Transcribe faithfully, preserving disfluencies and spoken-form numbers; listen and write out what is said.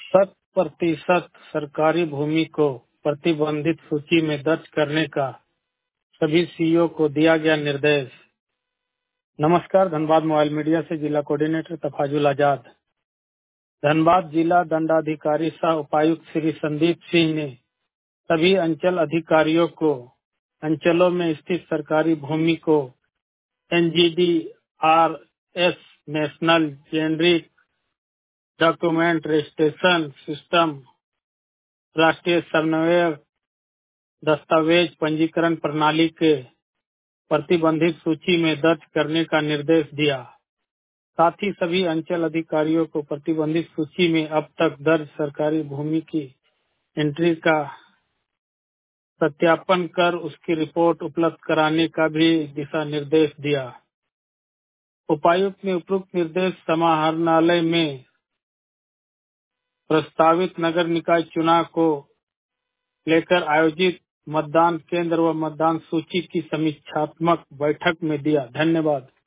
शत प्रतिशत सरकारी भूमि को प्रतिबंधित सूची में दर्ज करने का सभी सीईओ को दिया गया निर्देश। नमस्कार, धनबाद मोबाइल मीडिया से जिला कोऑर्डिनेटर तफाजुल आजाद। धनबाद जिला दंडाधिकारी सह उपायुक्त श्री संदीप सिंह ने सभी अंचल अधिकारियों को अंचलों में स्थित सरकारी भूमि को NGDRS national generic document registration system राष्ट्रीय समन्वय दस्तावेज पंजीकरण प्रणाली के प्रतिबंधित सूची में दर्ज करने का निर्देश दिया। साथ ही सभी अंचल अधिकारियों को प्रतिबंधित सूची में अब तक दर्ज सरकारी भूमि की एंट्री का सत्यापन कर उसकी रिपोर्ट उपलब्ध कराने का भी दिशा निर्देश दिया। उपायुक्त ने उपरोक्त निर्देश समाहरणालय में प्रस्तावित नगर निकाय चुनाव को लेकर आयोजित मतदान केंद्र व मतदान सूची की समीक्षात्मक बैठक में दिया। धन्यवाद।